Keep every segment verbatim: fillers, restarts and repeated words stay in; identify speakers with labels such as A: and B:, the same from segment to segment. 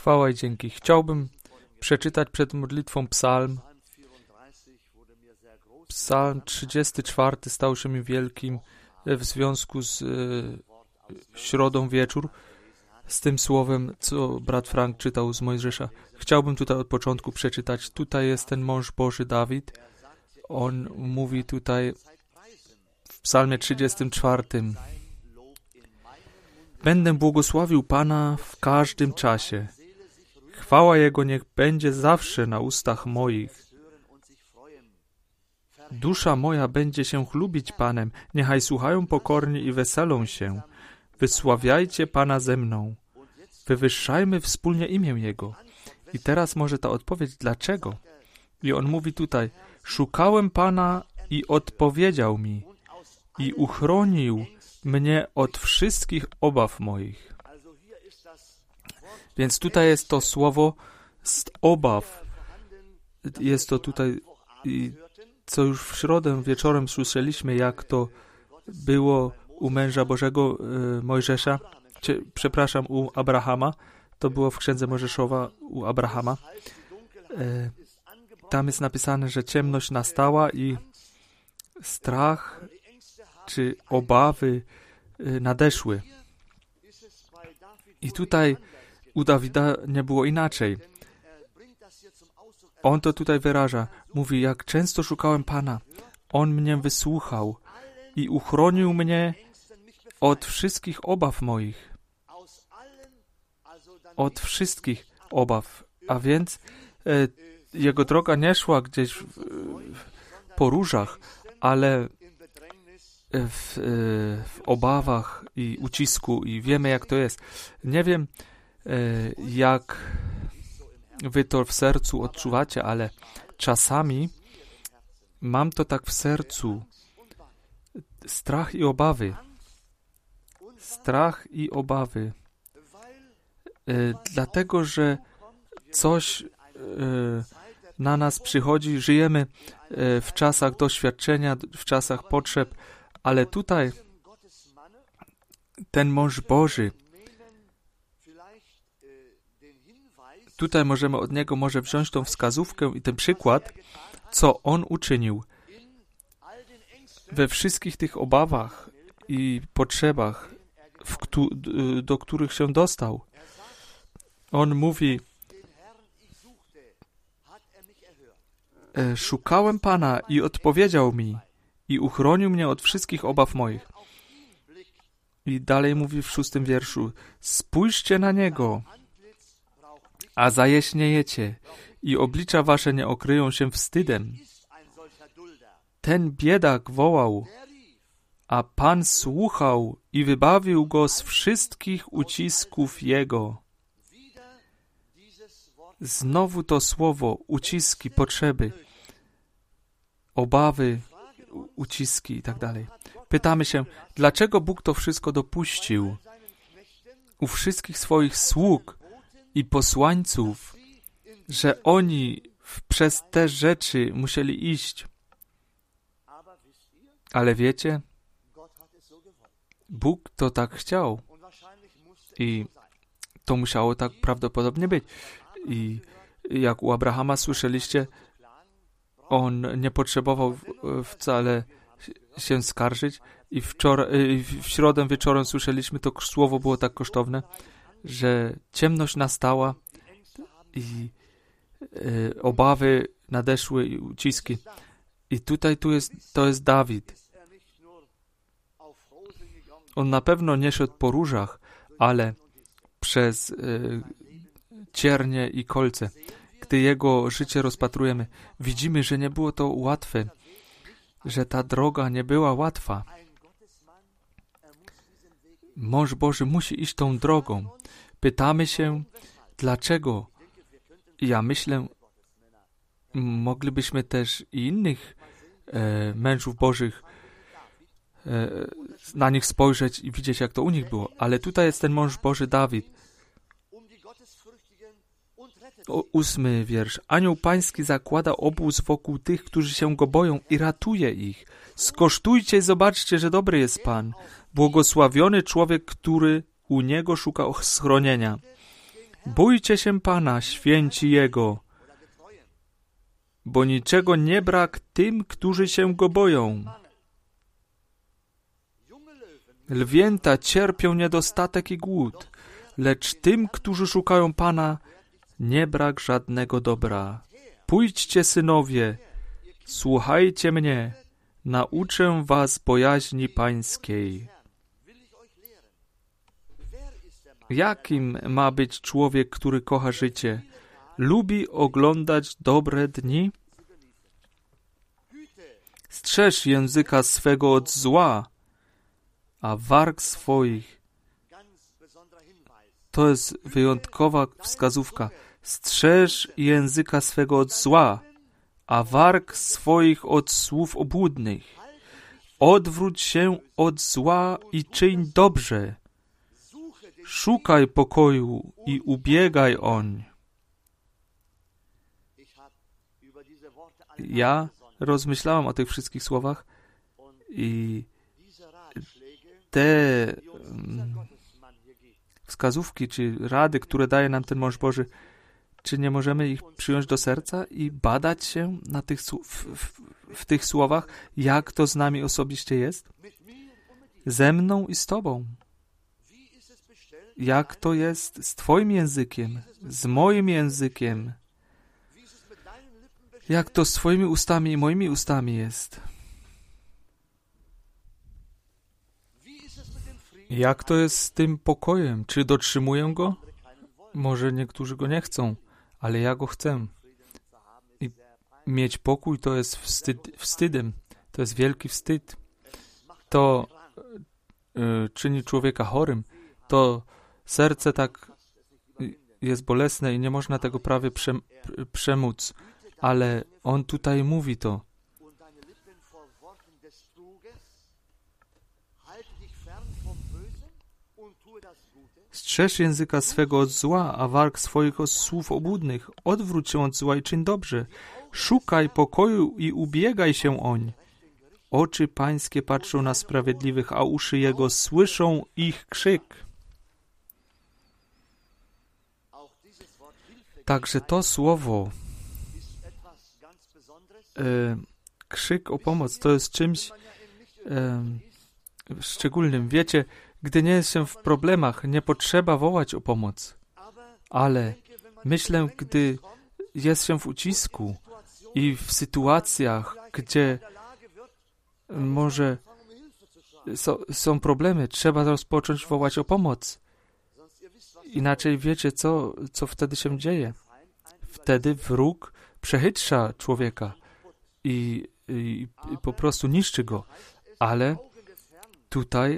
A: Chwała i dzięki. Chciałbym przeczytać przed modlitwą psalm. Psalm trzydziesty czwarty stał się mi wielkim w związku z e, środą wieczór, z tym słowem, co brat Frank czytał z Mojżesza. Chciałbym tutaj od początku przeczytać. Tutaj jest ten mąż Boży Dawid. On mówi tutaj w psalmie trzydziestym czwartym. Będę błogosławił Pana w każdym czasie. Chwała Jego niech będzie zawsze na ustach moich. Dusza moja będzie się chlubić Panem. Niechaj słuchają pokornie i weselą się. Wysławiajcie Pana ze mną. Wywyższajmy wspólnie imię Jego. I teraz może ta odpowiedź, dlaczego? I on mówi tutaj, szukałem Pana i odpowiedział mi i uchronił mnie od wszystkich obaw moich. Więc tutaj jest to słowo z obaw. Jest to tutaj, co już w środę wieczorem słyszeliśmy, jak to było u męża Bożego e, Mojżesza, Cie, przepraszam, u Abrahama. To było w Księdze Mojżeszowa u Abrahama. E, tam jest napisane, że ciemność nastała i strach czy obawy e, nadeszły. I tutaj u Dawida nie było inaczej. On to tutaj wyraża. Mówi, jak często szukałem Pana. On mnie wysłuchał i uchronił mnie od wszystkich obaw moich. Od wszystkich obaw. A więc e, jego droga nie szła gdzieś w, w, po różach, ale w, w obawach i ucisku. I wiemy, jak to jest. Nie wiem, e, jak wy to w sercu odczuwacie, ale czasami mam to tak w sercu. Strach i obawy. Strach i obawy. E, dlatego, że coś e, na nas przychodzi, żyjemy e, w czasach doświadczenia, w czasach potrzeb, ale tutaj ten mąż Boży, tutaj możemy od niego może wziąć tą wskazówkę i ten przykład, co on uczynił we wszystkich tych obawach i potrzebach, w, do których się dostał. On mówi, szukałem Pana i odpowiedział mi i uchronił mnie od wszystkich obaw moich. I dalej mówi w szóstym wierszu, spójrzcie na Niego, a zajaśniejecie i oblicza wasze nie okryją się wstydem. Ten biedak wołał, a Pan słuchał i wybawił go z wszystkich ucisków jego. Znowu to słowo, uciski, potrzeby, obawy, uciski i tak dalej. Pytamy się, dlaczego Bóg to wszystko dopuścił? U wszystkich swoich sług i posłańców, że oni przez te rzeczy musieli iść. Ale wiecie, Bóg to tak chciał. I to musiało tak prawdopodobnie być. I jak u Abrahama słyszeliście, on nie potrzebował wcale się skarżyć. I wczoraj, w środę wieczorem słyszeliśmy, to słowo było tak kosztowne, że ciemność nastała i e, obawy nadeszły i uciski. I tutaj tu jest, to jest Dawid. On na pewno nie szedł po różach, ale przez e, ciernie i kolce. Gdy jego życie rozpatrujemy, widzimy, że nie było to łatwe, że ta droga nie była łatwa. Mąż Boży musi iść tą drogą. Pytamy się, dlaczego? Ja myślę, moglibyśmy też i innych e, mężów Bożych e, na nich spojrzeć i widzieć, jak to u nich było. Ale tutaj jest ten mąż Boży Dawid. O, ósmy wiersz. Anioł Pański zakłada obóz wokół tych, którzy się Go boją i ratuje ich. Skosztujcie i zobaczcie, że dobry jest Pan. Błogosławiony człowiek, który u Niego szuka schronienia. Bójcie się Pana, święci Jego, bo niczego nie brak tym, którzy się Go boją. Lwięta cierpią niedostatek i głód, lecz tym, którzy szukają Pana, nie brak żadnego dobra. Pójdźcie, synowie, słuchajcie mnie, nauczę was bojaźni Pańskiej. Jakim ma być człowiek, który kocha życie? Lubi oglądać dobre dni? Strzeż języka swego od zła, a warg swoich. To jest wyjątkowa wskazówka. Strzeż języka swego od zła, a warg swoich od słów obłudnych. Odwróć się od zła i czyń dobrze. Szukaj pokoju i ubiegaj oń. Ja rozmyślałem o tych wszystkich słowach i te wskazówki czy rady, które daje nam ten mąż Boży, czy nie możemy ich przyjąć do serca i badać się na tych, w, w, w tych słowach, jak to z nami osobiście jest? Ze mną i z Tobą. Jak to jest z Twoim językiem, z moim językiem? Jak to z Twoimi ustami i moimi ustami jest? Jak to jest z tym pokojem? Czy dotrzymuję go? Może niektórzy go nie chcą, ale ja go chcę. I mieć pokój to jest wstyd, wstydem. To jest wielki wstyd. To y, czyni człowieka chorym. To serce tak jest bolesne i nie można tego prawie prze, przemóc. Ale on tutaj mówi to. Strzeż języka swego od zła, a warg swoich od słów obłudnych. Odwróć się od zła i czyń dobrze. Szukaj pokoju i ubiegaj się oń. Oczy Pańskie patrzą na sprawiedliwych, a uszy Jego słyszą ich krzyk. Także to słowo, e, krzyk o pomoc, to jest czymś e, szczególnym. Wiecie, gdy nie jest się w problemach, nie potrzeba wołać o pomoc. Ale myślę, gdy jest się w ucisku i w sytuacjach, gdzie może so, są problemy, trzeba rozpocząć wołać o pomoc. Inaczej wiecie, co, co wtedy się dzieje. Wtedy wróg przechytrza człowieka i, i, i po prostu niszczy go. Ale tutaj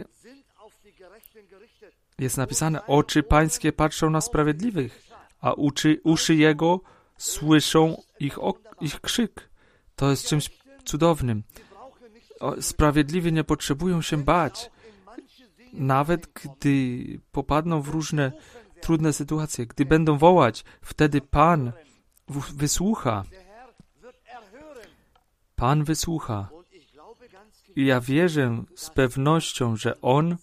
A: jest napisane, oczy Pańskie patrzą na sprawiedliwych, a uszy, uszy Jego słyszą ich, ok, ich krzyk. To jest czymś cudownym. O, sprawiedliwi nie potrzebują się bać. Nawet gdy popadną w różne trudne sytuacje, gdy będą wołać, wtedy Pan wysłucha. Pan wysłucha. I ja wierzę z pewnością, że On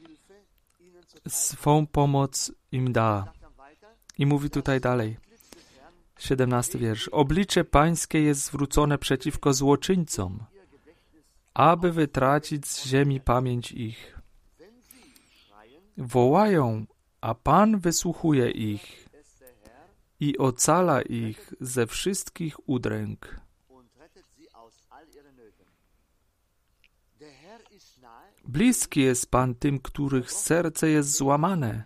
A: swą pomoc im da. I mówi tutaj dalej. siedemnasty wiersz. Oblicze Pańskie jest zwrócone przeciwko złoczyńcom, aby wytracić z ziemi pamięć ich. Wołają, a Pan wysłuchuje ich i ocala ich ze wszystkich udręk. Bliski jest Pan tym, których serce jest złamane.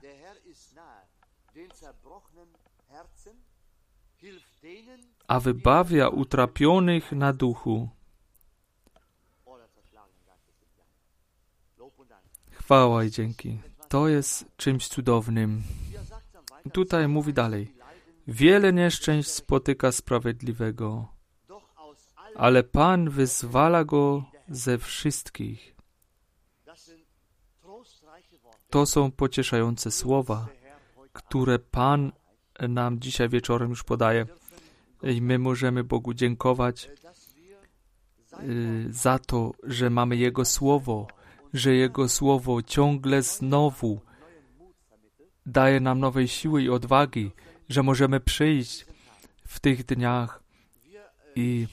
A: A wybawia utrapionych na duchu. Chwała i dzięki. To jest czymś cudownym. Tutaj mówi dalej. Wiele nieszczęść spotyka sprawiedliwego, ale Pan wyzwala go ze wszystkich. To są pocieszające słowa, które Pan nam dzisiaj wieczorem już podaje. I my możemy Bogu dziękować y, za to, że mamy Jego Słowo, że Jego Słowo ciągle znowu daje nam nowej siły i odwagi, że możemy przyjść w tych dniach i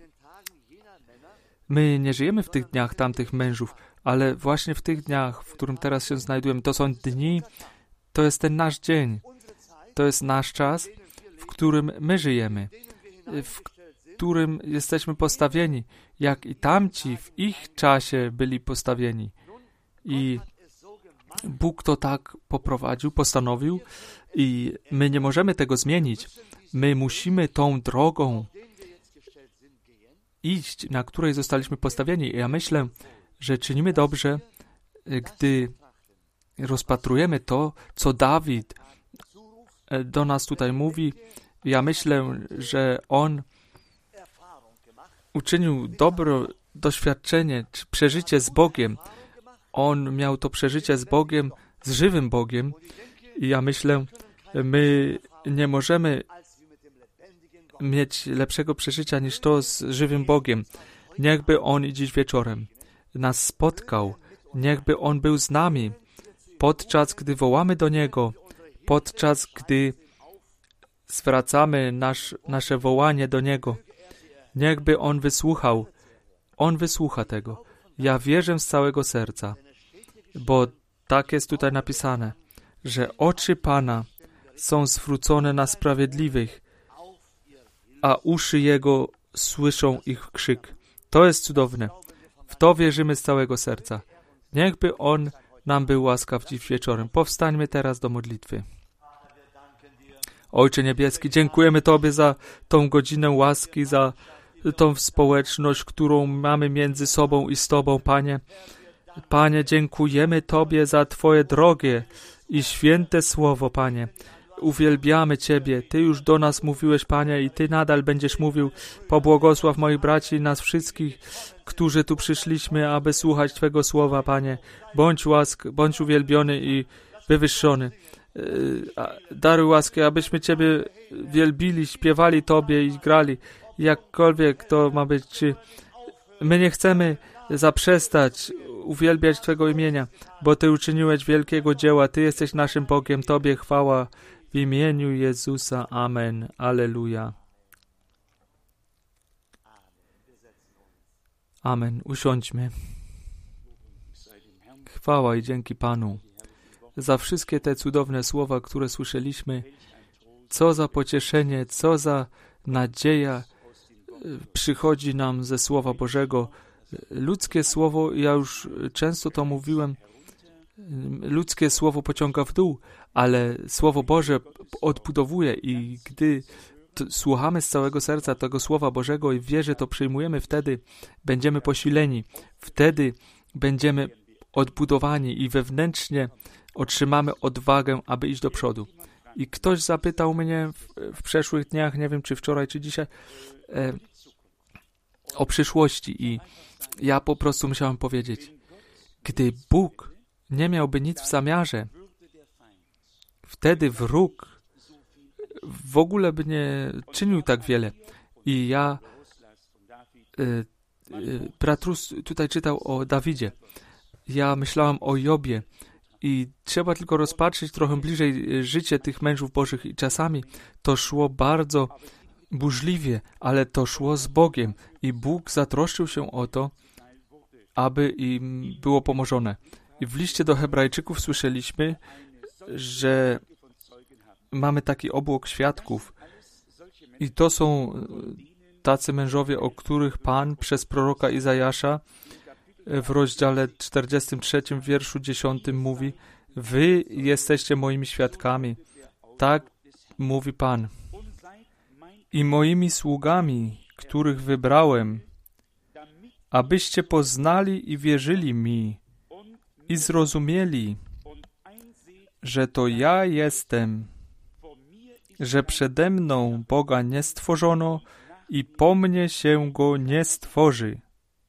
A: my nie żyjemy w tych dniach tamtych mężów, ale właśnie w tych dniach, w którym teraz się znajdujemy, to są dni, to jest ten nasz dzień, to jest nasz czas, w którym my żyjemy, w którym jesteśmy postawieni, jak i tamci w ich czasie byli postawieni. I Bóg to tak poprowadził, postanowił i my nie możemy tego zmienić. My musimy tą drogą iść, na której zostaliśmy postawieni. I ja myślę, że czynimy dobrze, gdy rozpatrujemy to, co Dawid do nas tutaj mówi. Ja myślę, że on uczynił dobre doświadczenie, czy przeżycie z Bogiem. On miał to przeżycie z Bogiem, z żywym Bogiem. I ja myślę, my nie możemy mieć lepszego przeżycia niż to z żywym Bogiem. Niechby On i dziś wieczorem nas spotkał. Niechby On był z nami, podczas gdy wołamy do Niego, podczas gdy zwracamy nasz, nasze wołanie do Niego. Niechby On wysłuchał. On wysłucha tego. Ja wierzę z całego serca, bo tak jest tutaj napisane, że oczy Pana są zwrócone na sprawiedliwych, a uszy Jego słyszą ich krzyk. To jest cudowne. W to wierzymy z całego serca. Niechby On nam był łaskaw dziś wieczorem. Powstańmy teraz do modlitwy. Ojcze Niebieski, dziękujemy Tobie za tą godzinę łaski, za tą społeczność, którą mamy między sobą i z Tobą, Panie. Panie, dziękujemy Tobie za Twoje drogie i święte słowo, Panie. Uwielbiamy Ciebie. Ty już do nas mówiłeś, Panie, i Ty nadal będziesz mówił. Pobłogosław moich braci i nas wszystkich, którzy tu przyszliśmy, aby słuchać Twego słowa, Panie. Bądź łask, bądź uwielbiony i wywyższony. Daruj łaskę, abyśmy Ciebie wielbili, śpiewali Tobie i grali. Jakkolwiek to ma być, czy my nie chcemy zaprzestać uwielbiać Twego imienia, bo Ty uczyniłeś wielkiego dzieła. Ty jesteś naszym Bogiem. Tobie chwała w imieniu Jezusa. Amen. Alleluja. Amen. Usiądźmy. Chwała i dzięki Panu za wszystkie te cudowne słowa, które słyszeliśmy. Co za pocieszenie, co za nadzieja przychodzi nam ze Słowa Bożego. Ludzkie słowo, ja już często to mówiłem, ludzkie słowo pociąga w dół, ale Słowo Boże odbudowuje i gdy słuchamy z całego serca tego Słowa Bożego i w wierze to przyjmujemy, wtedy będziemy posileni, wtedy będziemy odbudowani i wewnętrznie otrzymamy odwagę, aby iść do przodu. I ktoś zapytał mnie w, w przeszłych dniach, nie wiem czy wczoraj, czy dzisiaj, e, o przyszłości i ja po prostu musiałem powiedzieć, gdy Bóg nie miałby nic w zamiarze, wtedy wróg w ogóle by nie czynił tak wiele. I ja, e, e, Bratrus tutaj czytał o Dawidzie. Ja myślałem o Jobie i trzeba tylko rozpatrzyć trochę bliżej życie tych mężów Bożych i czasami to szło bardzo burzliwie, ale to szło z Bogiem i Bóg zatroszczył się o to, aby im było pomożone. I w liście do Hebrajczyków słyszeliśmy, że mamy taki obłok świadków i to są tacy mężowie, o których Pan przez proroka Izajasza w rozdziale czterdziestym trzecim, wierszu dziesiątym mówi: Wy jesteście moimi świadkami. Tak mówi Pan. I moimi sługami, których wybrałem, abyście poznali i wierzyli mi i zrozumieli, że to ja jestem, że przede mną Boga nie stworzono i po mnie się Go nie stworzy.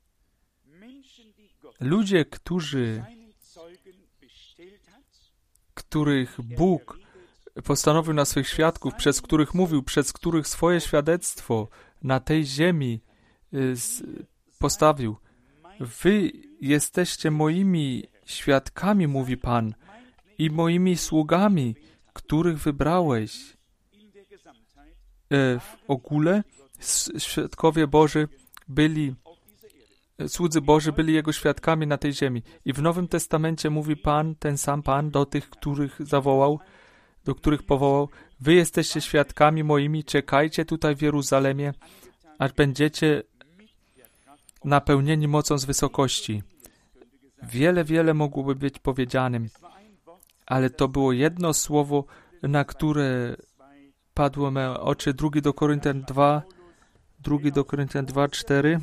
A: Ludzie, którzy, których Bóg postanowił na swych świadków, przez których mówił, przez których swoje świadectwo na tej ziemi postawił. Wy jesteście moimi świadkami, mówi Pan, i moimi sługami, których wybrałeś. W ogóle świadkowie Boży byli, słudzy Boży byli Jego świadkami na tej ziemi. I w Nowym Testamencie mówi Pan, ten sam Pan, do tych, których zawołał, do których powołał: wy jesteście świadkami moimi, czekajcie tutaj w Jeruzalemie, aż będziecie napełnieni mocą z wysokości. Wiele, wiele mogłoby być powiedzianym, ale to było jedno słowo, na które padły me oczy. Drugi do Koryntian dwa, drugi do Koryntian dwa, cztery.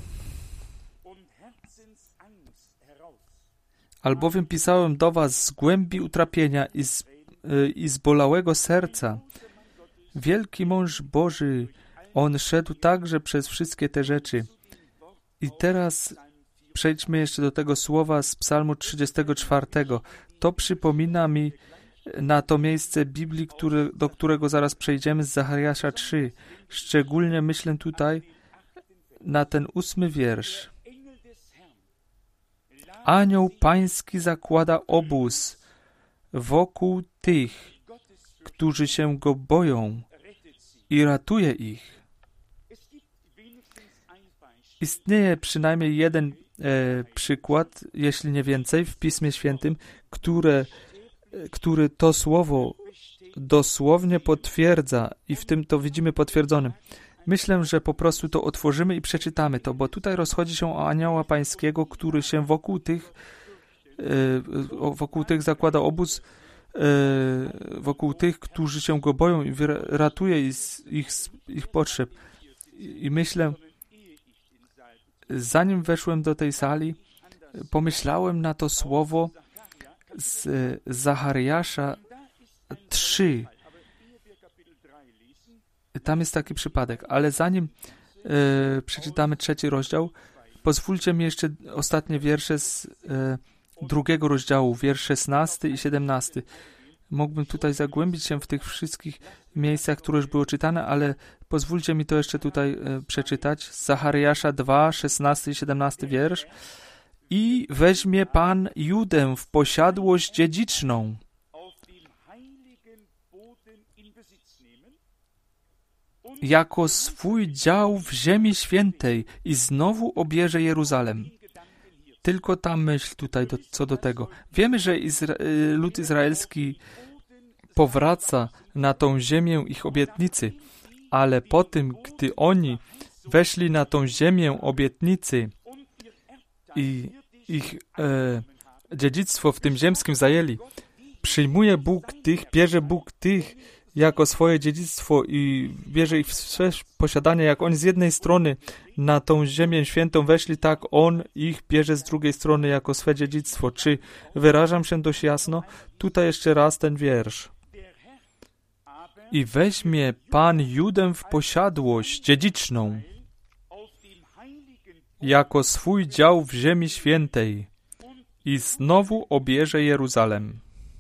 A: Albowiem pisałem do was z głębi utrapienia i z, yy, i z bolałego serca. Wielki mąż Boży, on szedł także przez wszystkie te rzeczy. I teraz przejdźmy jeszcze do tego słowa z Psalmu trzydziestego czwartego. To przypomina mi na to miejsce Biblii, który, do którego zaraz przejdziemy, z Zachariasza trzy. Szczególnie myślę tutaj na ten ósmy wiersz. Anioł Pański zakłada obóz wokół tych, którzy się Go boją, i ratuje ich. Istnieje przynajmniej jeden e, przykład, jeśli nie więcej, w Pismie Świętym, które, który to słowo dosłownie potwierdza i w tym to widzimy potwierdzonym. Myślę, że po prostu to otworzymy i przeczytamy to, bo tutaj rozchodzi się o anioła pańskiego, który się wokół tych e, wokół tych zakłada obóz, e, wokół tych, którzy się Go boją i ratuje ich, ich, ich potrzeb. I myślę, zanim weszłem do tej sali, pomyślałem na to słowo z Zachariasza trzy. Tam jest taki przypadek, ale zanim e, przeczytamy trzeci rozdział, pozwólcie mi jeszcze ostatnie wiersze z e, drugiego rozdziału, wiersz szesnasty i siedemnasty. Mógłbym tutaj zagłębić się w tych wszystkich miejscach, które już były czytane, ale pozwólcie mi to jeszcze tutaj e, przeczytać. Z Zachariasza dwa, szesnasty i siedemnasty wiersz. I weźmie Pan Judę w posiadłość dziedziczną. Jako swój dział w ziemi świętej i znowu obierze Jeruzalem. Tylko ta myśl tutaj do, co do tego. Wiemy, że Izra- lud izraelski powraca na tą ziemię ich obietnicy, ale po tym, gdy oni weszli na tą ziemię obietnicy i ich e, dziedzictwo w tym ziemskim zajęli, przyjmuje Bóg tych, bierze Bóg tych jako swoje dziedzictwo i bierze ich w swe posiadanie, jak oni z jednej strony na tą ziemię świętą weszli, tak On ich bierze z drugiej strony jako swe dziedzictwo. Czy wyrażam się dość jasno? Tutaj jeszcze raz ten wiersz. I weźmie Pan Judę w posiadłość dziedziczną, jako swój dział w ziemi świętej i znowu obierze Jeruzalem.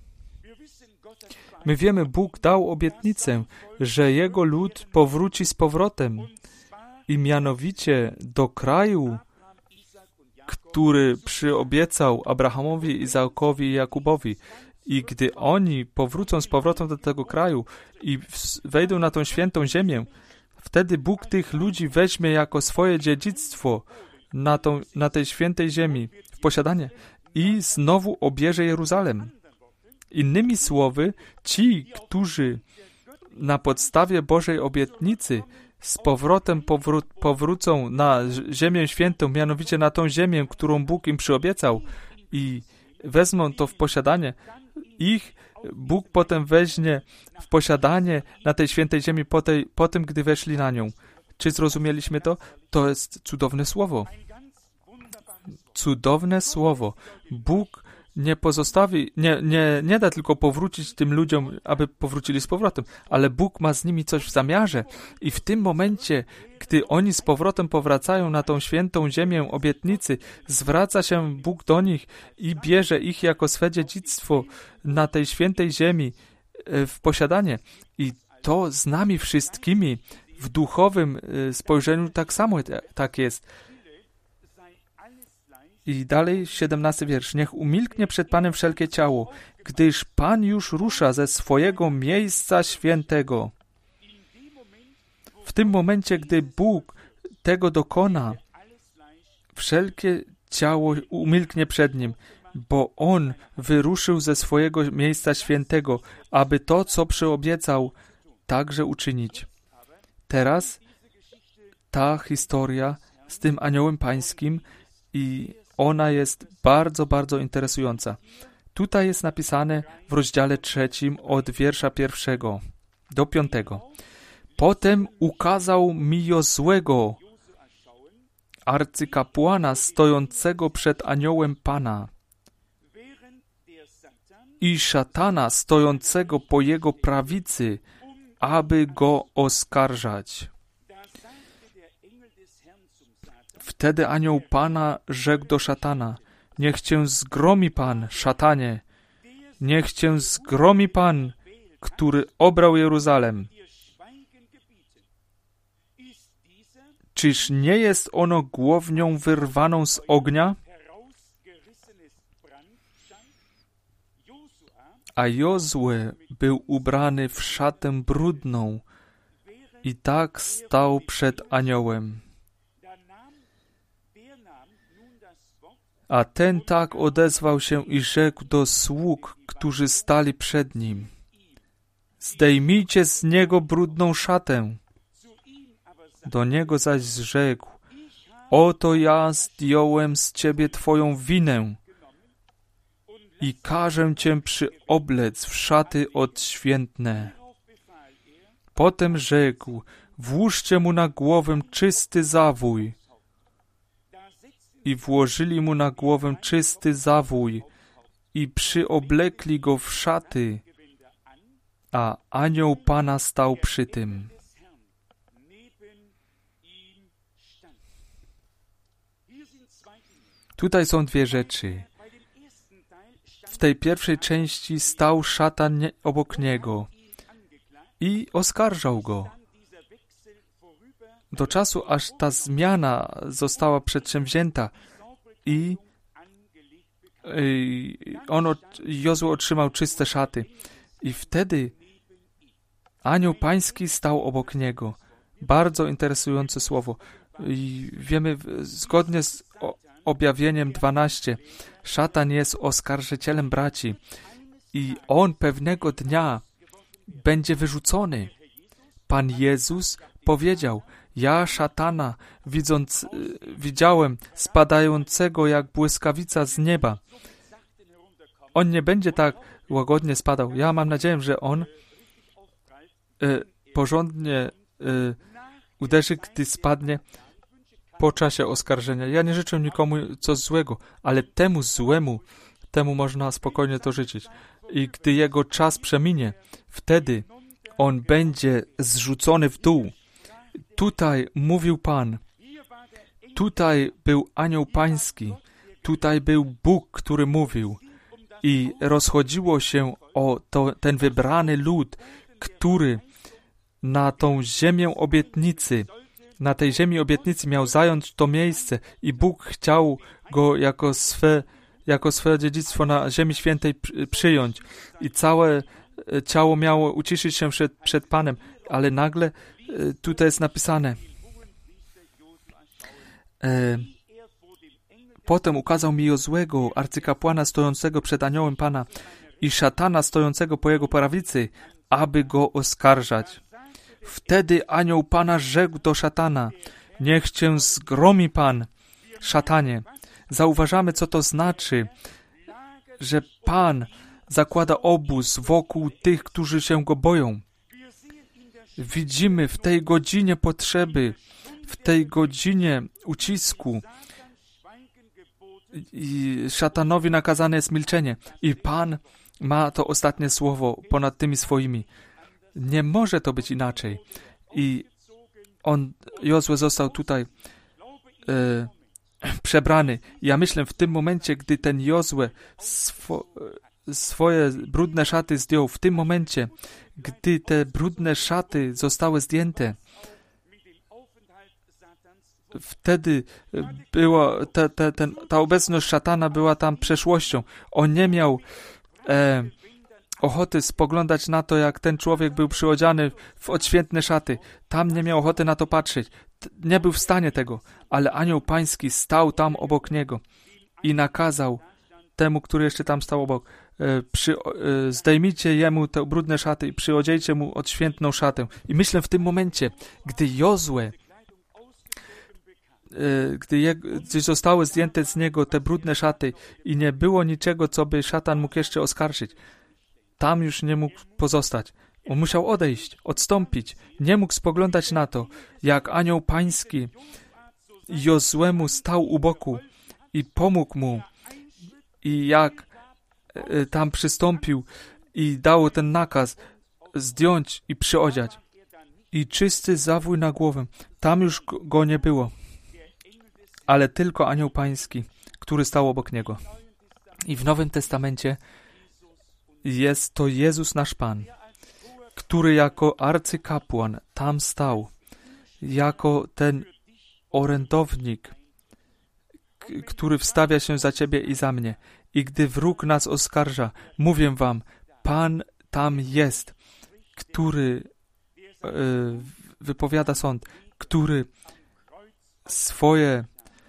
A: My wiemy, Bóg dał obietnicę, że Jego lud powróci z powrotem i mianowicie do kraju, który przyobiecał Abrahamowi, Izaokowi i Jakubowi. I gdy oni powrócą z powrotem do tego kraju i wejdą na tą świętą ziemię, wtedy Bóg tych ludzi weźmie jako swoje dziedzictwo na, tą, na tej świętej ziemi w posiadanie i znowu obierze Jeruzalem. Innymi słowy, ci, którzy na podstawie Bożej obietnicy z powrotem powró- powrócą na ziemię świętą, mianowicie na tą ziemię, którą Bóg im przyobiecał i wezmą to w posiadanie, ich Bóg potem weźmie w posiadanie na tej świętej ziemi po, tej, po tym, gdy weszli na nią. Czy zrozumieliśmy to? To jest cudowne słowo. Cudowne słowo. Bóg nie pozostawi, nie, nie, nie da tylko powrócić tym ludziom, aby powrócili z powrotem, ale Bóg ma z nimi coś w zamiarze i w tym momencie, gdy oni z powrotem powracają na tą świętą ziemię obietnicy, zwraca się Bóg do nich i bierze ich jako swe dziedzictwo na tej świętej ziemi w posiadanie. I to z nami wszystkimi w duchowym spojrzeniu tak samo tak jest. I dalej siedemnasty wiersz. Niech umilknie przed Panem wszelkie ciało, gdyż Pan już rusza ze swojego miejsca świętego. W tym momencie, gdy Bóg tego dokona, wszelkie ciało umilknie przed Nim, bo On wyruszył ze swojego miejsca świętego, aby to, co przyobiecał, także uczynić. Teraz ta historia z tym aniołem pańskim i ona jest bardzo, bardzo interesująca. Tutaj jest napisane w rozdziale trzecim od wiersza pierwszego do piątego. Potem ukazał mi Jozłego, arcykapłana stojącego przed aniołem Pana i szatana stojącego po jego prawicy, aby go oskarżać. Wtedy anioł Pana rzekł do szatana: niech cię zgromi Pan, szatanie, niech cię zgromi Pan, który obrał Jeruzalem. Czyż nie jest ono głownią wyrwaną z ognia? A Jozue był ubrany w szatę brudną i tak stał przed aniołem. A ten tak odezwał się i rzekł do sług, którzy stali przed nim: zdejmijcie z niego brudną szatę. Do niego zaś rzekł: oto ja zdjąłem z ciebie twoją winę i każę cię przyoblec w szaty odświętne. Potem rzekł: włóżcie mu na głowę czysty zawój. I włożyli mu na głowę czysty zawój i przyoblekli go w szaty, a anioł Pana stał przy tym. Tutaj są dwie rzeczy. W tej pierwszej części stał szatan nie, obok niego i oskarżał go. Do czasu, aż ta zmiana została przedsięwzięta i, i on, Jozue otrzymał czyste szaty. I wtedy anioł pański stał obok niego. Bardzo interesujące słowo. I wiemy, zgodnie z objawieniem dwanaście, szatan jest oskarżycielem braci i on pewnego dnia będzie wyrzucony. Pan Jezus powiedział: ja szatana widząc, widziałem spadającego jak błyskawica z nieba. On nie będzie tak łagodnie spadał. Ja mam nadzieję, że on y, porządnie y, uderzy, gdy spadnie po czasie oskarżenia. Ja nie życzę nikomu coś złego, ale temu złemu, temu można spokojnie to życzyć. I gdy jego czas przeminie, wtedy on będzie zrzucony w dół. Tutaj mówił Pan, tutaj był anioł pański, tutaj był Bóg, który mówił i rozchodziło się o to, ten wybrany lud, który na tą ziemię obietnicy, na tej ziemi obietnicy miał zająć to miejsce i Bóg chciał go jako swe, jako swoje dziedzictwo na ziemi świętej przyjąć i całe ciało miało uciszyć się przed, przed Panem, ale nagle tutaj jest napisane: e, potem ukazał mi Jozłego, arcykapłana stojącego przed aniołem Pana i szatana stojącego po jego prawicy, aby go oskarżać. Wtedy anioł Pana rzekł do szatana: niech cię zgromi Pan, szatanie. Zauważamy, co to znaczy, że Pan zakłada obóz wokół tych, którzy się Go boją. Widzimy w tej godzinie potrzeby, w tej godzinie ucisku i szatanowi nakazane jest milczenie i Pan ma to ostatnie słowo ponad tymi swoimi. Nie może to być inaczej. I on, Jozue został tutaj e, przebrany. Ja myślę, w tym momencie, gdy ten Jozue swo, swoje brudne szaty zdjął, w tym momencie, gdy te brudne szaty zostały zdjęte, wtedy było, ta, ta, ten, ta obecność szatana była tam przeszłością. On nie miał e, ochoty spoglądać na to, jak ten człowiek był przyodziany w odświętne szaty. Tam nie miał ochoty na to patrzeć. Nie był w stanie tego, ale anioł pański stał tam obok niego i nakazał temu, który jeszcze tam stał obok, e, przy, e, zdejmijcie jemu te brudne szaty i przyodziejcie mu odświętną szatę. I myślę w tym momencie, gdy Jozue, e, gdy, je, gdy zostały zdjęte z niego te brudne szaty i nie było niczego, co by szatan mógł jeszcze oskarżyć, tam już nie mógł pozostać. On musiał odejść, odstąpić. Nie mógł spoglądać na to, jak anioł pański Jozuemu stał u boku i pomógł mu. I jak e, tam przystąpił i dał ten nakaz zdjąć i przyodziać. I czysty zawój na głowę. Tam już go nie było. Ale tylko anioł pański, który stał obok niego. I w Nowym Testamencie jest to Jezus nasz Pan, który jako arcykapłan tam stał, jako ten orędownik, k- który wstawia się za ciebie i za mnie. I gdy wróg nas oskarża, mówię wam, Pan tam jest, który e, wypowiada sąd, który swoje,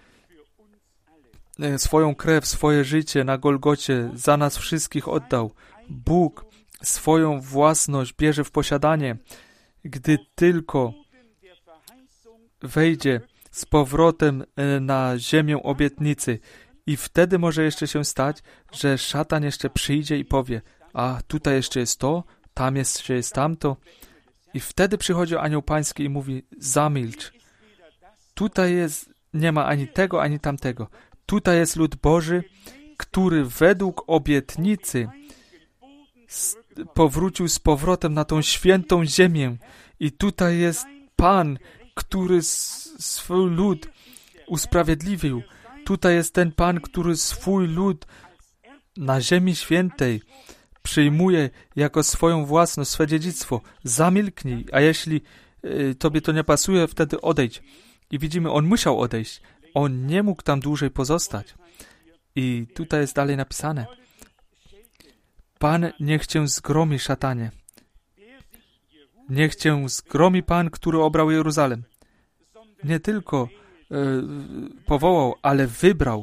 A: e, swoją krew, swoje życie na Golgocie za nas wszystkich oddał. Bóg swoją własność bierze w posiadanie, gdy tylko wejdzie z powrotem na ziemię obietnicy. I wtedy może jeszcze się stać, że szatan jeszcze przyjdzie i powie, a tutaj jeszcze jest to, tam jeszcze jest tamto. I wtedy przychodzi anioł pański i mówi, zamilcz. Tutaj jest, nie ma ani tego, ani tamtego. Tutaj jest lud Boży, który według obietnicy powrócił z powrotem na tą świętą ziemię. I tutaj jest Pan, który swój lud usprawiedliwił. Tutaj jest ten Pan, który swój lud na ziemi świętej przyjmuje jako swoją własność, swe dziedzictwo. Zamilknij, a jeśli y, tobie to nie pasuje, wtedy odejdź. I widzimy, on musiał odejść. On nie mógł tam dłużej pozostać. I tutaj jest dalej napisane. Pan niech cię zgromi, szatanie. Niech cię zgromi Pan, który obrał Jeruzalem. Nie tylko e, powołał, ale wybrał.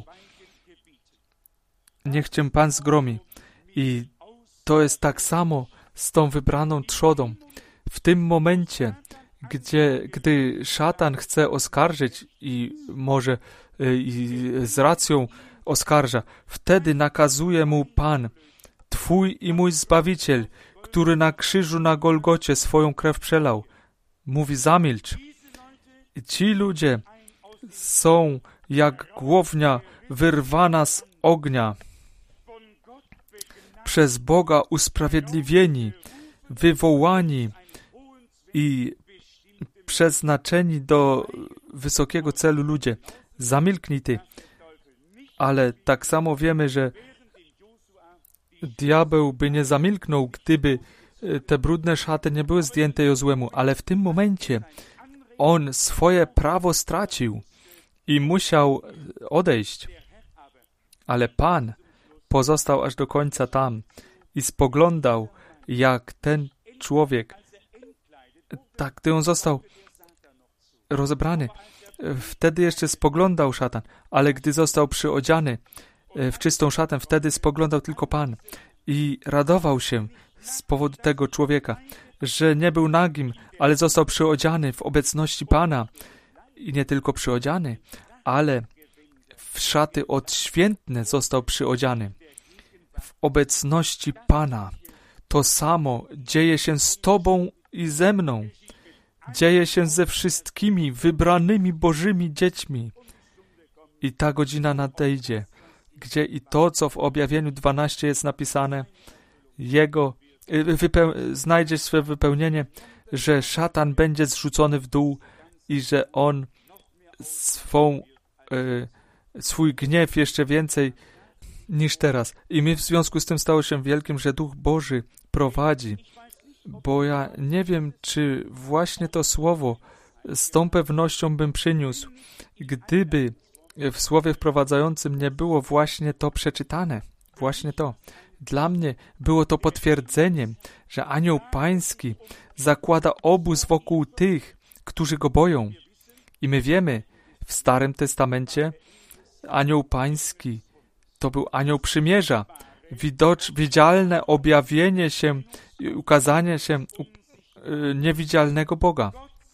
A: Niech cię Pan zgromi. I to jest tak samo z tą wybraną trzodą. W tym momencie, gdzie, gdy szatan chce oskarżyć i może e, i z racją oskarża, wtedy nakazuje mu Pan, Twój i mój Zbawiciel, który na krzyżu na Golgocie swoją krew przelał. Mówi, zamilcz. I ci ludzie są jak głownia wyrwana z ognia. Przez Boga usprawiedliwieni, wywołani i przeznaczeni do wysokiego celu ludzie. Zamilknij ty. Ale tak samo wiemy, że diabeł by nie zamilknął, gdyby te brudne szaty nie były zdjęte Jozuemu, ale w tym momencie on swoje prawo stracił i musiał odejść. Ale Pan pozostał aż do końca tam i spoglądał, jak ten człowiek, tak, gdy on został rozebrany, wtedy jeszcze spoglądał szatan, ale gdy został przyodziany w czystą szatę, wtedy spoglądał tylko Pan i radował się z powodu tego człowieka, że nie był nagim, ale został przyodziany w obecności Pana i nie tylko przyodziany, ale w szaty odświętne został przyodziany w obecności Pana. To samo dzieje się z Tobą i ze mną. Dzieje się ze wszystkimi wybranymi Bożymi dziećmi. I ta godzina nadejdzie, gdzie i to, co w Objawieniu dwanaście jest napisane, jego wypeł- znajdzie swe wypełnienie, że szatan będzie zrzucony w dół i że on swą, y, swój gniew jeszcze więcej niż teraz. I mi w związku z tym stało się wielkim, że Duch Boży prowadzi, bo ja nie wiem, czy właśnie to słowo z tą pewnością bym przyniósł, gdyby w słowie wprowadzającym nie było właśnie to przeczytane. Właśnie to. Dla mnie było to potwierdzeniem, że anioł pański zakłada obóz wokół tych, którzy go boją. I my wiemy, w Starym Testamencie anioł pański to był anioł przymierza. Widocz, widzialne objawienie się, ukazanie się niewidzialnego Boga.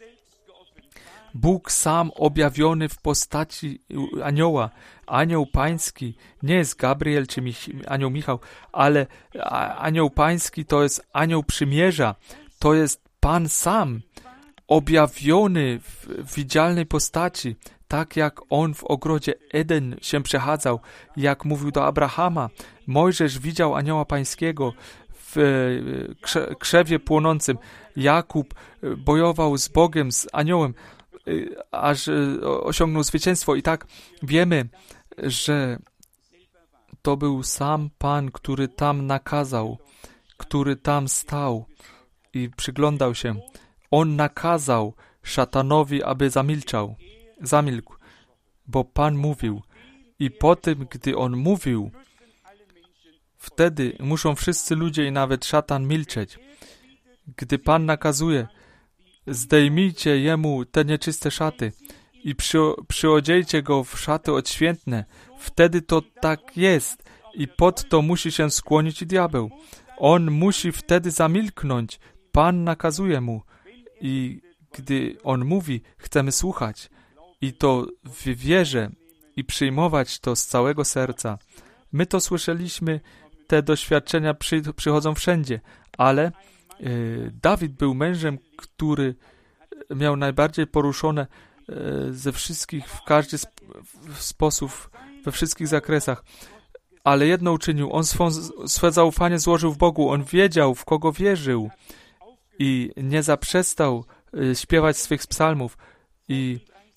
A: Bóg sam objawiony w postaci anioła. Anioł pański nie jest Gabriel czy Mich- anioł Michał, ale anioł pański to jest anioł przymierza. To jest Pan sam objawiony w, w widzialnej postaci. Tak jak on w ogrodzie Eden się przechadzał, jak mówił do Abrahama. Mojżesz widział anioła pańskiego w krze- krzewie płonącym. Jakub bojował z Bogiem, z aniołem, aż osiągnął zwycięstwo. I tak wiemy, że to był sam Pan, który tam nakazał, który tam stał i przyglądał się. On nakazał szatanowi, aby zamilczał. Zamilkł, bo Pan mówił. I po tym, gdy On mówił, wtedy muszą wszyscy ludzie i nawet szatan milczeć. Gdy Pan nakazuje, zdejmijcie Jemu te nieczyste szaty i przy, przyodziejcie Go w szaty odświętne, wtedy to tak jest i pod to musi się skłonić i diabeł. On musi wtedy zamilknąć. Pan nakazuje Mu i gdy On mówi, chcemy słuchać i to w wierze i przyjmować to z całego serca. My to słyszeliśmy, te doświadczenia przy, przychodzą wszędzie, ale yy, Dawid był mężem, który miał najbardziej poruszone yy, ze wszystkich, w każdy sp w sposób, we wszystkich zakresach. Ale jedno uczynił, on swą, swe zaufanie złożył w Bogu, on wiedział, w kogo wierzył i nie zaprzestał yy, śpiewać swych psalmów i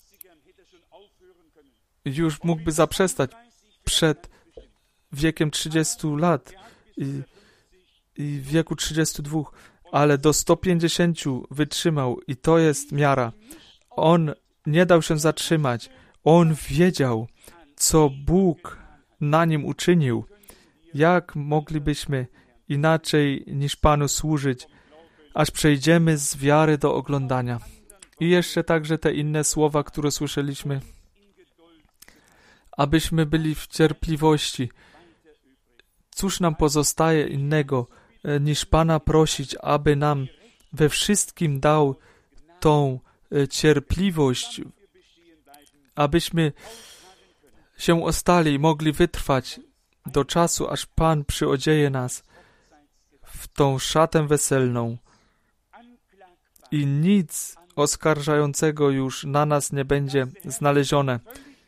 A: już mógłby zaprzestać przed wiekiem trzydziestu lat i, i w wieku trzydziestu dwóch, ale do stu pięćdziesięciu wytrzymał i to jest miara. On nie dał się zatrzymać. On wiedział, co Bóg na nim uczynił. Jak moglibyśmy inaczej niż Panu służyć, aż przejdziemy z wiary do oglądania. I jeszcze także te inne słowa, które słyszeliśmy, abyśmy byli w cierpliwości. Cóż nam pozostaje innego, niż Pana prosić, aby nam we wszystkim dał tą cierpliwość, abyśmy się ostali i mogli wytrwać do czasu, aż Pan przyodzieje nas w tą szatę weselną i nic oskarżającego już na nas nie będzie znalezione,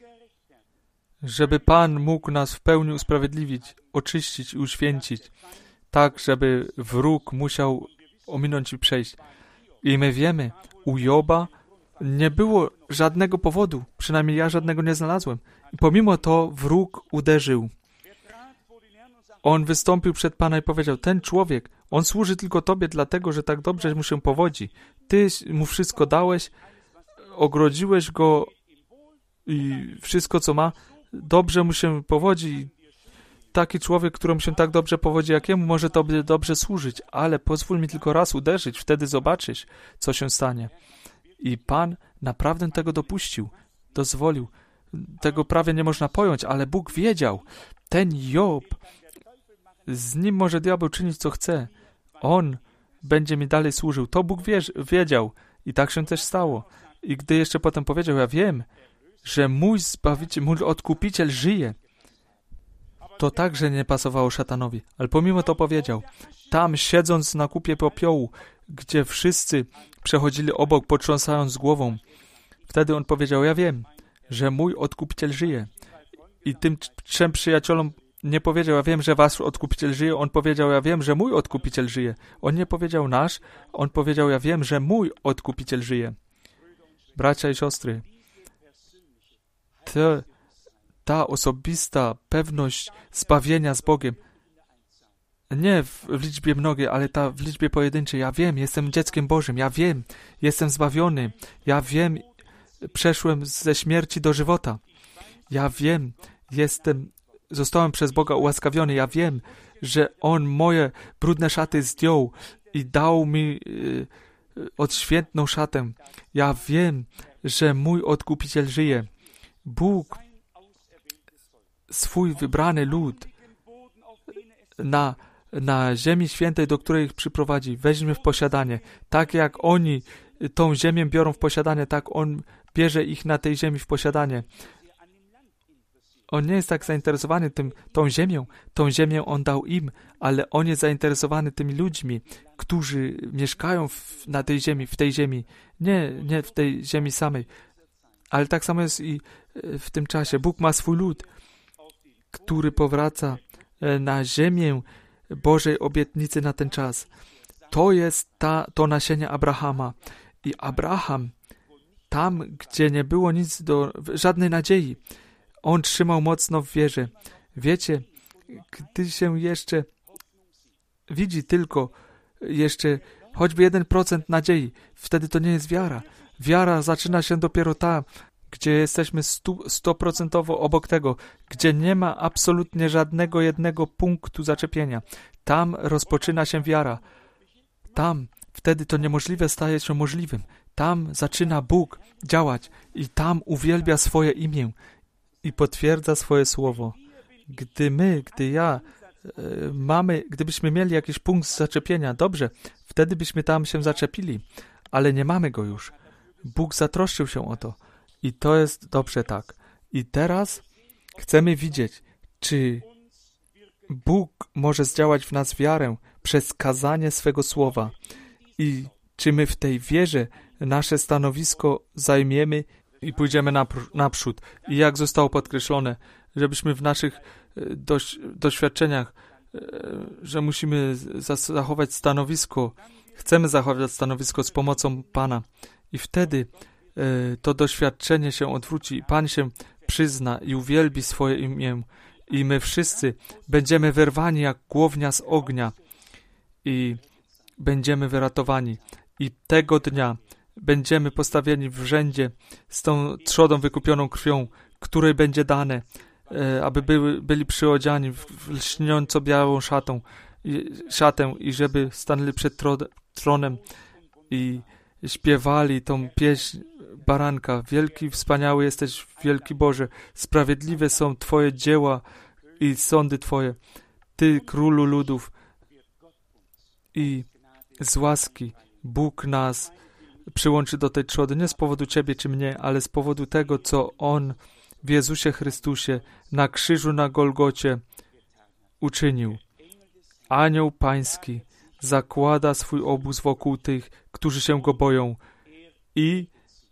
A: żeby Pan mógł nas w pełni usprawiedliwić, oczyścić i uświęcić, tak, żeby wróg musiał ominąć i przejść. I my wiemy, u Joba nie było żadnego powodu, przynajmniej ja żadnego nie znalazłem. I pomimo to wróg uderzył. On wystąpił przed Pana i powiedział, ten człowiek, on służy tylko Tobie dlatego, że tak dobrze mu się powodzi. Ty mu wszystko dałeś, ogrodziłeś go i wszystko, co ma, dobrze mu się powodzi. Taki człowiek, któremu się tak dobrze powodzi jak jemu, może Tobie dobrze służyć, ale pozwól mi tylko raz uderzyć, wtedy zobaczysz, co się stanie. I Pan naprawdę tego dopuścił, dozwolił. Tego prawie nie można pojąć, ale Bóg wiedział. Ten Job, z nim może diabeł czynić, co chce. On będzie mi dalej służył. To Bóg wierzy, wiedział i tak się też stało. I gdy jeszcze potem powiedział, ja wiem, że mój Zbawiciel, mój Odkupiciel żyje, to także nie pasowało szatanowi. Ale pomimo to powiedział, tam siedząc na kupie popiołu, gdzie wszyscy przechodzili obok, potrząsając głową, wtedy on powiedział, ja wiem, że mój Odkupiciel żyje. I tym trzem przyjaciołom nie powiedział, ja wiem, że wasz Odkupiciel żyje, on powiedział, ja wiem, że mój Odkupiciel żyje. On nie powiedział nasz, on powiedział, ja wiem, że mój Odkupiciel żyje. Bracia i siostry, te, ta osobista pewność zbawienia z Bogiem nie w, w liczbie mnogiej, ale ta w liczbie pojedynczej. Ja wiem, jestem dzieckiem Bożym, ja wiem, jestem zbawiony, ja wiem, przeszłem ze śmierci do żywota. Ja wiem, jestem, zostałem przez Boga ułaskawiony, ja wiem, że On moje brudne szaty zdjął i dał mi y, odświętną szatę. Ja wiem, że mój Odkupiciel żyje. Bóg swój wybrany lud na, na ziemi świętej, do której ich przyprowadzi, weźmie w posiadanie. Tak jak oni tą ziemię biorą w posiadanie, tak On bierze ich na tej ziemi w posiadanie. On nie jest tak zainteresowany tym, tą ziemią. Tą ziemię On dał im, ale On jest zainteresowany tymi ludźmi, którzy mieszkają w, na tej ziemi, w tej ziemi. Nie, nie w tej ziemi samej. Ale tak samo jest i w tym czasie. Bóg ma swój lud, który powraca na ziemię Bożej obietnicy na ten czas. To jest ta, to nasienie Abrahama. I Abraham, tam, gdzie nie było nic do, żadnej nadziei, on trzymał mocno w wierze. Wiecie, gdy się jeszcze widzi tylko jeszcze choćby jeden procent nadziei, wtedy to nie jest wiara. Wiara zaczyna się dopiero tam, gdzie jesteśmy stoprocentowo obok tego, gdzie nie ma absolutnie żadnego jednego punktu zaczepienia. Tam rozpoczyna się wiara. Tam, wtedy to niemożliwe staje się możliwym. Tam zaczyna Bóg działać i tam uwielbia swoje imię i potwierdza swoje słowo. Gdy my, gdy ja e, mamy, gdybyśmy mieli jakiś punkt zaczepienia, dobrze, wtedy byśmy tam się zaczepili, ale nie mamy go już. Bóg zatroszczył się o to i to jest dobrze tak. I teraz chcemy widzieć, czy Bóg może zdziałać w nas wiarę przez kazanie swego słowa i czy my w tej wierze nasze stanowisko zajmiemy i pójdziemy napr- naprzód. I jak zostało podkreślone, żebyśmy w naszych doś- doświadczeniach, że musimy zachować stanowisko, chcemy zachować stanowisko z pomocą Pana. I wtedy to doświadczenie się odwróci. Pan się przyzna i uwielbi swoje imię. I my wszyscy będziemy wyrwani jak głownia z ognia. I będziemy wyratowani. I tego dnia będziemy postawieni w rzędzie z tą trzodą wykupioną krwią, której będzie dane, e, aby były, byli przyodziani w, w lśniąco białą szatą, i, szatę i żeby stanęli przed tro, tronem i śpiewali tą pieśń baranka. Wielki, wspaniały jesteś, wielki Boże, sprawiedliwe są Twoje dzieła i sądy Twoje. Ty, Królu ludów, i z łaski Bóg nas przyłączy do tej trzody, nie z powodu Ciebie czy mnie, ale z powodu tego, co On w Jezusie Chrystusie na krzyżu na Golgocie uczynił. Anioł Pański zakłada swój obóz wokół tych, którzy się Go boją i,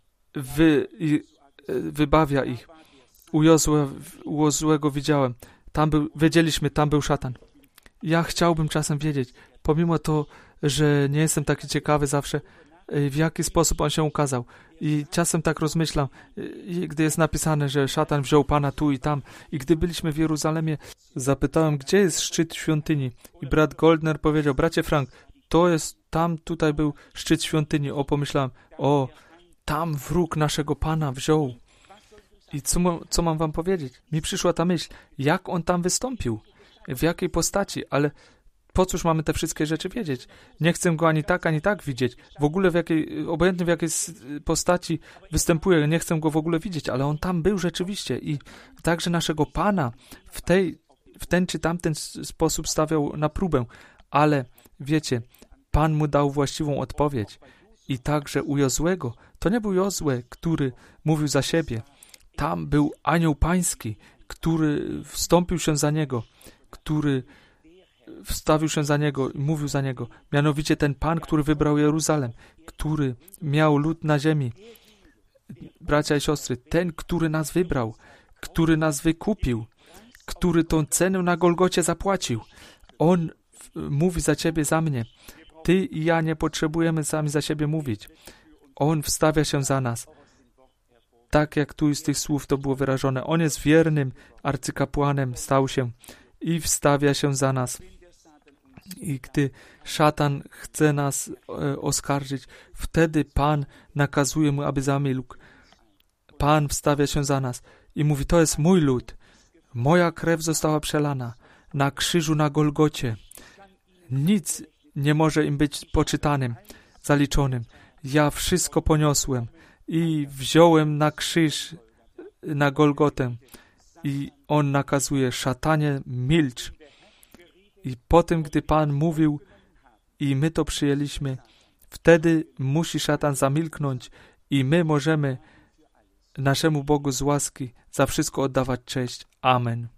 A: wy, i wybawia ich. U, Jozue, u Jozłego widziałem, tam był, wiedzieliśmy, tam był szatan. Ja chciałbym czasem wiedzieć, pomimo to, że nie jestem taki ciekawy zawsze, w jaki sposób on się ukazał. I czasem tak rozmyślam, gdy jest napisane, że szatan wziął Pana tu i tam. I gdy byliśmy w Jeruzalemie, zapytałem, gdzie jest szczyt świątyni. I brat Goldner powiedział, bracie Frank, to jest, tam tutaj był szczyt świątyni. O, pomyślałem, o, tam wróg naszego Pana wziął. I co, co mam wam powiedzieć? Mi przyszła ta myśl, jak on tam wystąpił, w jakiej postaci, ale po cóż mamy te wszystkie rzeczy wiedzieć? Nie chcę go ani tak, ani tak widzieć. W ogóle w jakiej, obojętnie w jakiej postaci występuje, nie chcę go w ogóle widzieć, ale on tam był rzeczywiście i także naszego Pana w, tej, w ten czy tamten sposób stawiał na próbę, ale wiecie, Pan mu dał właściwą odpowiedź. I także u Jozłego, to nie był Jozue, który mówił za siebie. Tam był anioł pański, który wstąpił się za niego, który wstawił się za niego i mówił za niego. Mianowicie ten Pan, który wybrał Jeruzalem, który miał lud na ziemi. Bracia i siostry, ten, który nas wybrał, który nas wykupił, który tą cenę na Golgocie zapłacił. On mówi za ciebie, za mnie. Ty i ja nie potrzebujemy sami za siebie mówić. On wstawia się za nas. Tak jak tu z tych słów to było wyrażone. On jest wiernym arcykapłanem, stał się i wstawia się za nas. I gdy szatan chce nas e, oskarżyć, wtedy Pan nakazuje mu, aby zamilkł. Pan wstawia się za nas i mówi, to jest mój lud. Moja krew została przelana na krzyżu na Golgocie. Nic nie może im być poczytanym, zaliczonym. Ja wszystko poniosłem i wziąłem na krzyż, na Golgotę. I on nakazuje, szatanie, milcz. I potem, gdy Pan mówił i my to przyjęliśmy, wtedy musi szatan zamilknąć i my możemy naszemu Bogu z łaski za wszystko oddawać cześć. Amen.